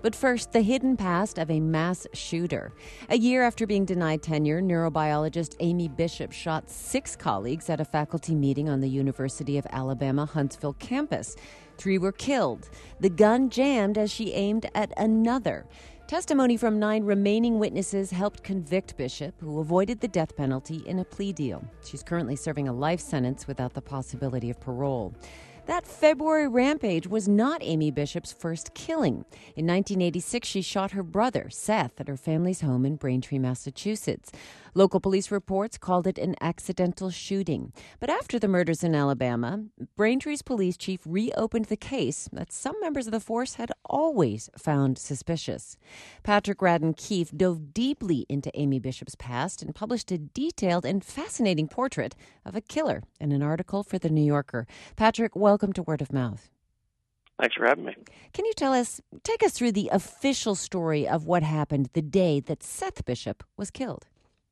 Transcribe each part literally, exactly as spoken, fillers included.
But first, the hidden past of a mass shooter. A year after being denied tenure, neurobiologist Amy Bishop shot six colleagues at a faculty meeting on the University of Alabama Huntsville campus. Three were killed. The gun jammed as she aimed at another. Testimony from nine remaining witnesses helped convict Bishop, who avoided the death penalty in a plea deal. She's currently serving a life sentence without the possibility of parole. That February rampage was not Amy Bishop's first killing. In nineteen eighty-six, she shot her brother, Seth, at her family's home in Braintree, Massachusetts. Local police reports called it an accidental shooting. But after the murders in Alabama, Braintree's police chief reopened the case that some members of the force had always found suspicious. Patrick Radden Keefe dove deeply into Amy Bishop's past and published a detailed and fascinating portrait of a killer in an article for The New Yorker. Patrick, welcome to Word of Mouth. Thanks for having me. Can you tell us, take us through the official story of what happened the day that Seth Bishop was killed?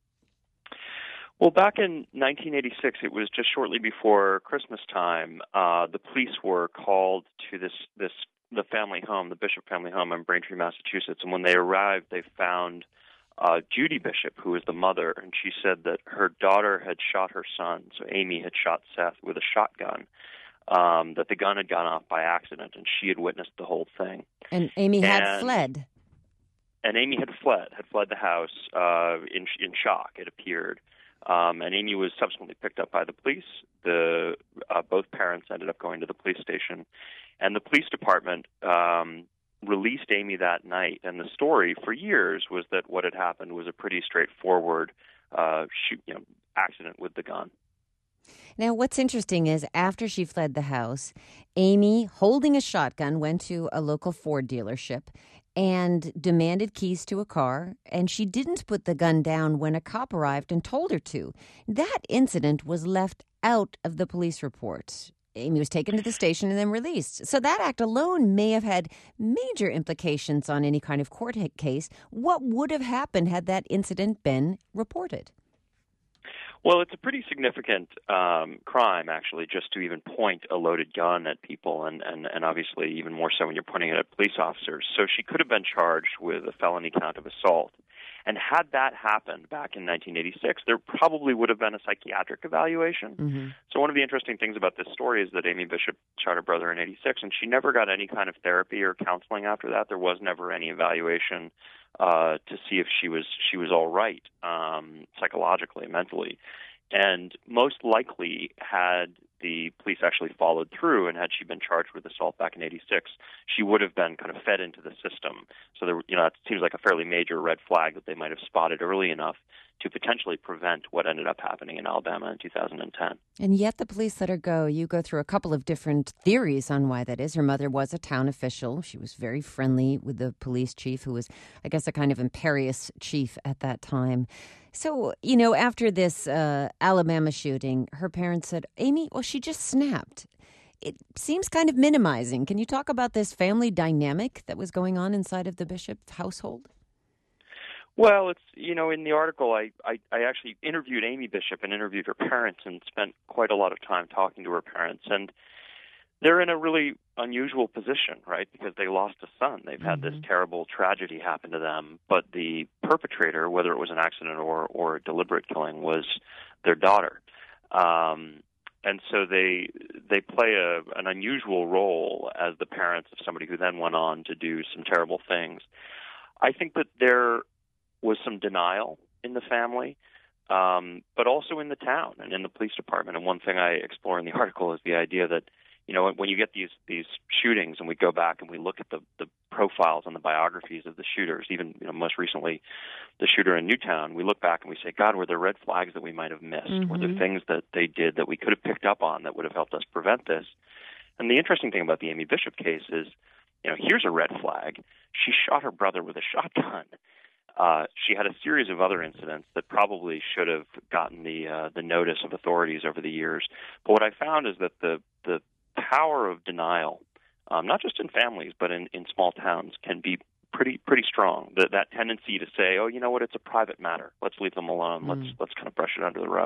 Well, back in nineteen eighty-six, it was just shortly before Christmas time. Uh, the police were called to this this the family home, the Bishop family home in Braintree, Massachusetts. And when they arrived, they found uh, Judy Bishop, who was the mother, and she said that her daughter had shot her son. So Amy had shot Seth with a shotgun. Um, that the gun had gone off by accident, and she had witnessed the whole thing. And Amy had and, fled. And Amy had fled, had fled the house uh, in in shock. It appeared. Um, and Amy was subsequently picked up by the police. The uh, both parents ended up going to the police station, and the police department um, released Amy that night. And the story for years was that what had happened was a pretty straightforward uh, shoot, you know, accident with the gun. Now, what's interesting is after she fled the house, Amy, holding a shotgun, went to a local Ford dealership and demanded keys to a car, and she didn't put the gun down when a cop arrived and told her to. That incident was left out of the police report. Amy was taken to the station and then released. So that act alone may have had major implications on any kind of court case. What would have happened had that incident been reported? Well, it's a pretty significant um, crime, actually, just to even point a loaded gun at people, and, and, and obviously even more so when you're pointing it at police officers. So she could have been charged with a felony count of assault. And had that happened back in nineteen eighty-six, there probably would have been a psychiatric evaluation. Mm-hmm. So one of the interesting things about this story is that Amy Bishop shot her brother in eighty-six, and she never got any kind of therapy or counseling after that. There was never any evaluation uh, to see if she was she was all right um, psychologically, mentally. And most likely, had the police actually followed through and had she been charged with assault back in eighty-six, she would have been kind of fed into the system. So there, you know, it seems like a fairly major red flag that they might have spotted early enough to potentially prevent what ended up happening in Alabama in two thousand ten. And yet the police let her go. You go through a couple of different theories on why that is. Her mother was a town official. She was very friendly with the police chief, who was, I guess, a kind of imperious chief at that time. So, you know, after this uh, Alabama shooting, her parents said, Amy, well, she just snapped. It seems kind of minimizing. Can you talk about this family dynamic that was going on inside of the Bishop household? Well, it's, you know, in the article, I, I, I actually interviewed Amy Bishop and interviewed her parents and spent quite a lot of time talking to her parents. And they're in a really unusual position, right, because they lost a son. They've had mm-hmm. this terrible tragedy happen to them. But the perpetrator, whether it was an accident or, or a deliberate killing, was their daughter. Um, and so they they play a, an unusual role as the parents of somebody who then went on to do some terrible things. I think that there was some denial in the family, um, but also in the town and in the police department. And one thing I explore in the article is the idea that, you know, when you get these these shootings and we go back and we look at the, the profiles and the biographies of the shooters, even, you know, most recently the shooter in Newtown, we look back and we say, God, were there red flags that we might have missed? Mm-hmm. Were there things that they did that we could have picked up on that would have helped us prevent this? And the interesting thing about the Amy Bishop case is, you know, here's a red flag. She shot her brother with a shotgun. Uh, she had a series of other incidents that probably should have gotten the uh, the notice of authorities over the years. But what I found is that the the power of denial, um, not just in families but in, in small towns, can be pretty pretty strong. That that tendency to say, oh, you know what, it's a private matter. Let's leave them alone. Mm. Let's let's kind of brush it under the rug.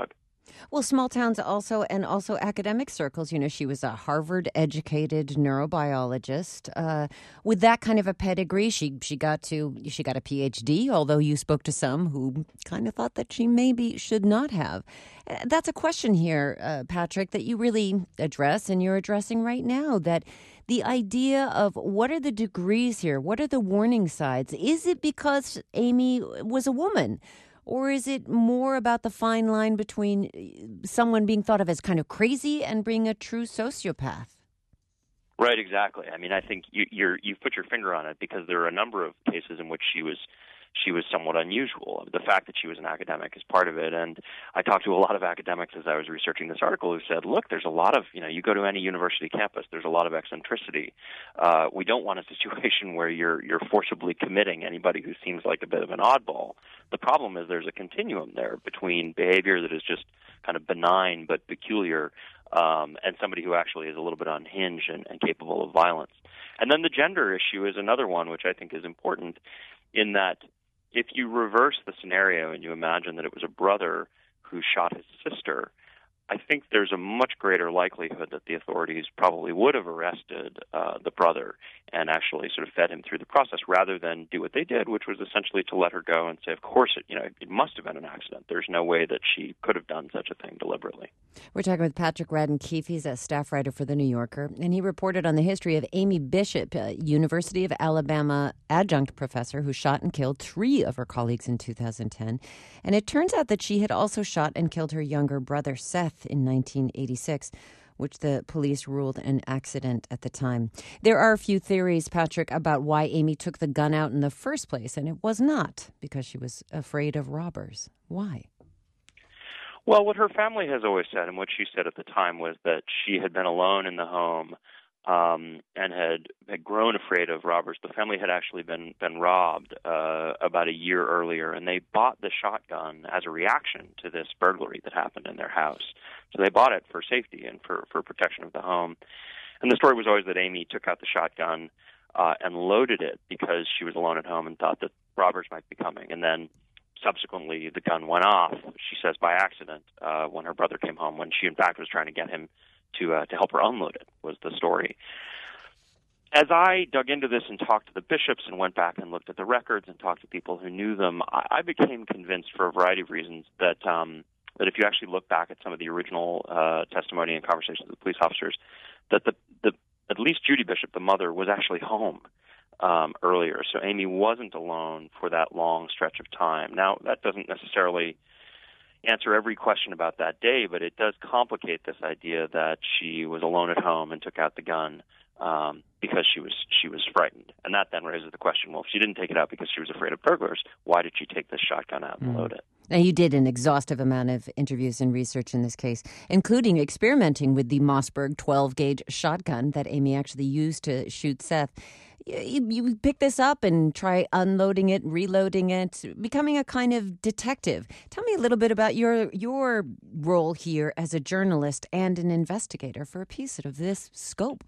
Well, small towns also, and also academic circles. You know, she was a Harvard-educated neurobiologist. Uh, with that kind of a pedigree, she she got to she got a P H D. Although you spoke to some who kind of thought that she maybe should not have. Uh, That's a question here, uh, Patrick, that you really address, and you're addressing right now. That the idea of what are the degrees here? What are the warning signs? Is it because Amy was a woman? Or is it more about the fine line between uh, someone being thought of as kind of crazy and being a true sociopath? Right, exactly. I mean, I think you, you're you've put your finger on it, because there are a number of cases in which she was she was somewhat unusual. The fact that she was an academic is part of it, and I talked to a lot of academics as I was researching this article who said, "Look, there's a lot of you know, you go to any university campus, there's a lot of eccentricity. Uh, we don't want a situation where you're you're forcibly committing anybody who seems like a bit of an oddball. The problem is there's a continuum there between behavior that is just kind of benign but peculiar." Um, and somebody who actually is a little bit unhinged and, and capable of violence. And then the gender issue is another one, which I think is important, in that if you reverse the scenario and you imagine that it was a brother who shot his sister, I think there's a much greater likelihood that the authorities probably would have arrested uh, the brother and actually sort of fed him through the process, rather than do what they did, which was essentially to let her go and say, of course, it, you know, it must have been an accident. There's no way that she could have done such a thing deliberately. We're talking with Patrick Radden Keefe. He's a staff writer for The New Yorker, and he reported on the history of Amy Bishop, a University of Alabama adjunct professor who shot and killed three of her colleagues in two thousand ten. And it turns out that she had also shot and killed her younger brother, Seth, in nineteen eighty-six, which the police ruled an accident at the time. There are a few theories, Patrick, about why Amy took the gun out in the first place, and it was not because she was afraid of robbers. Why? Well, what her family has always said, and what she said at the time, was that she had been alone in the home um, and had, had grown afraid of robbers. The family had actually been, been robbed uh, about a year earlier, and they bought the shotgun as a reaction to this burglary that happened in their house. So they bought it for safety and for, for protection of the home. And the story was always that Amy took out the shotgun uh, and loaded it because she was alone at home and thought that robbers might be coming. And then subsequently, the gun went off, she says, by accident, uh, when her brother came home, when she, in fact, was trying to get him to uh, to help her unload it, was the story. As I dug into this and talked to the bishops and went back and looked at the records and talked to people who knew them, I, I became convinced, for a variety of reasons, that um, that if you actually look back at some of the original uh, testimony and conversations with police officers, that the, the at least Judy Bishop, the mother, was actually home Um, earlier. So Amy wasn't alone for that long stretch of time. Now, that doesn't necessarily answer every question about that day, but it does complicate this idea that she was alone at home and took out the gun um, because she was she was frightened. And that then raises the question, well, if she didn't take it out because she was afraid of burglars, why did she take this shotgun out and mm. load it? Now, you did an exhaustive amount of interviews and research in this case, including experimenting with the Mossberg twelve-gauge shotgun that Amy actually used to shoot Seth. You, you pick this up and try unloading it, reloading it, becoming a kind of detective. Tell me a little bit about your your role here as a journalist and an investigator for a piece of this scope.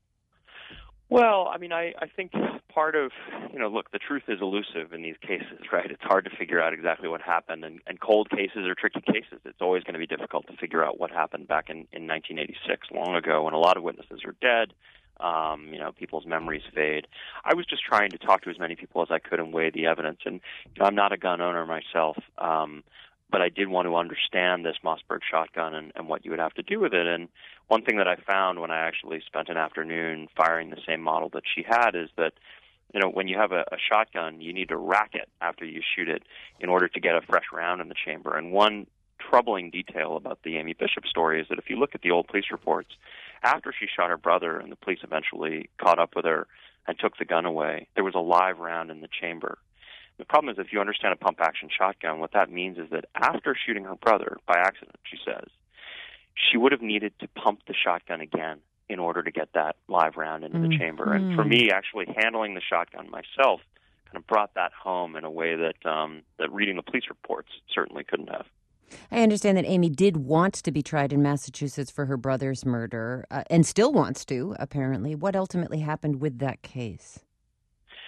Well, I mean, I, I think part of, you know, look, the truth is elusive in these cases, right? It's hard to figure out exactly what happened, and, and cold cases are tricky cases. It's always going to be difficult to figure out what happened back in, in nineteen eighty-six, long ago, when a lot of witnesses are dead. Um, you know, people's memories fade. I was just trying to talk to as many people as I could and weigh the evidence. And you know, I'm not a gun owner myself, um, but I did want to understand this Mossberg shotgun and, and what you would have to do with it. And one thing that I found when I actually spent an afternoon firing the same model that she had is that, you know, when you have a, a shotgun, you need to rack it after you shoot it in order to get a fresh round in the chamber. And one troubling detail about the Amy Bishop story is that if you look at the old police reports, after she shot her brother and the police eventually caught up with her and took the gun away, there was a live round in the chamber. The problem is, if you understand a pump-action shotgun, what that means is that after shooting her brother, by accident, she says, she would have needed to pump the shotgun again in order to get that live round into mm. the chamber. Mm. And for me, actually handling the shotgun myself kind of brought that home in a way that um, that reading the police reports certainly couldn't have. I understand that Amy did want to be tried in Massachusetts for her brother's murder, uh, and still wants to, apparently. What ultimately happened with that case?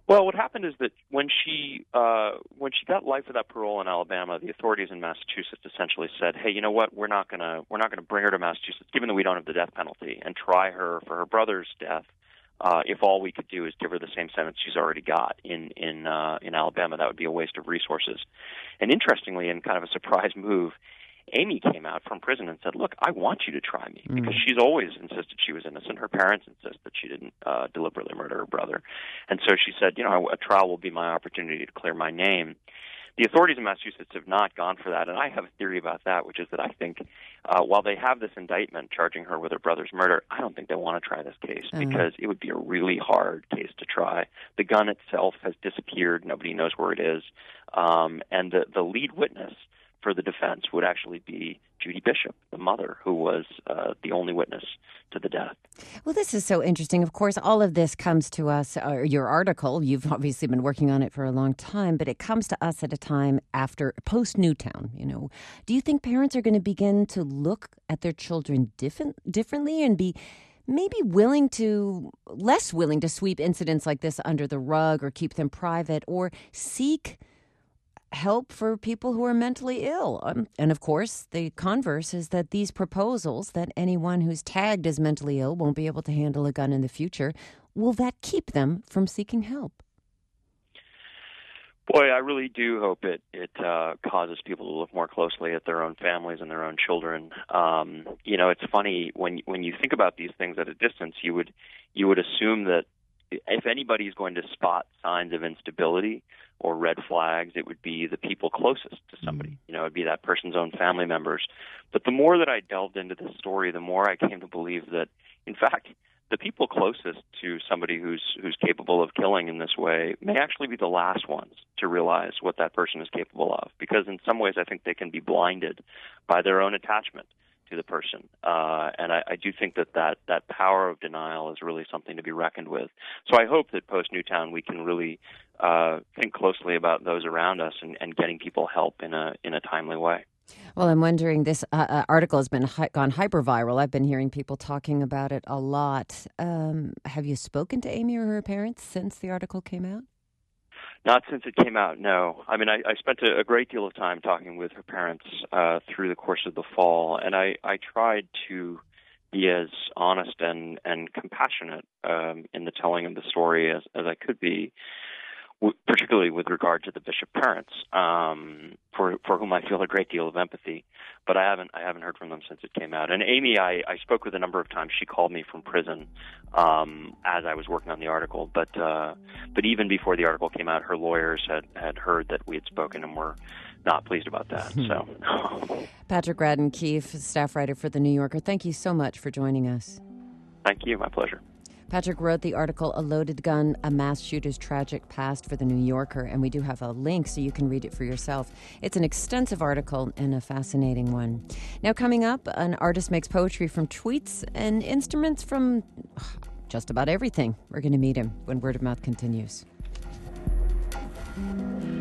Well, what happened is that when she uh, when she got life without parole in Alabama, the authorities in Massachusetts essentially said, "Hey, you know what? We're not gonna we're not gonna bring her to Massachusetts, given that we don't have the death penalty, and try her for her brother's death. Uh, if all we could do is give her the same sentence she's already got in in uh, in Alabama, that would be a waste of resources." And interestingly, in kind of a surprise move, Amy came out from prison and said, "Look, I want you to try me," Mm. because she's always insisted she was innocent. Her parents insist that she didn't uh, deliberately murder her brother. And so she said, you know, a trial will be my opportunity to clear my name. The authorities in Massachusetts have not gone for that, and I have a theory about that, which is that I think uh, while they have this indictment charging her with her brother's murder, I don't think they want to try this case uh-huh. because it would be a really hard case to try. The gun itself has disappeared. Nobody knows where it is. Um, and the, the lead witness for the defense would actually be Judy Bishop, the mother, who was uh, the only witness to the death. Well, this is so interesting. Of course, all of this comes to us, uh, your article, you've obviously been working on it for a long time, but it comes to us at a time after post-Newtown, you know. Do you think parents are going to begin to look at their children different, differently and be maybe willing to, less willing to sweep incidents like this under the rug or keep them private, or seek help for people who are mentally ill? Um, and of course, the converse is that these proposals that anyone who's tagged as mentally ill won't be able to handle a gun in the future, will that keep them from seeking help? Boy, I really do hope it it uh, causes people to look more closely at their own families and their own children. Um, you know, it's funny when when you think about these things at a distance, you would you would assume that if anybody is going to spot signs of instability or red flags, it would be the people closest to somebody. Mm-hmm. You know, it would be that person's own family members. But the more that I delved into this story, the more I came to believe that, in fact, the people closest to somebody who's who's capable of killing in this way may actually be the last ones to realize what that person is capable of. Because in some ways, I think they can be blinded by their own attachment to the person. Uh, and I, I do think that, that that power of denial is really something to be reckoned with. So I hope that post-Newtown we can really uh, think closely about those around us and, and getting people help in a in a timely way. Well, I'm wondering, this uh, uh, article has been hi- gone hyper-viral. I've been hearing people talking about it a lot. Um, have you spoken to Amy or her parents since the article came out? Not since it came out, no. I mean, I, I spent a, a great deal of time talking with her parents uh, through the course of the fall, and I, I tried to be as honest and, and compassionate um, in the telling of the story as, as I could be, w- particularly with regard to the Bishop parents, um, for for whom I feel a great deal of empathy. But I haven't I haven't heard from them since it came out. And Amy, I, I spoke with a number of times. She called me from prison um, as I was working on the article. But uh, but even before the article came out, her lawyers had, had heard that we had spoken and were not pleased about that. So, Patrick Radden Keefe, staff writer for The New Yorker, thank you so much for joining us. Thank you. My pleasure. Patrick wrote the article, A Loaded Gun, A Mass Shooter's Tragic Past, for The New Yorker, and we do have a link so you can read it for yourself. It's an extensive article and a fascinating one. Now, coming up, an artist makes poetry from tweets and instruments from just about everything. We're going to meet him when Word of Mouth continues.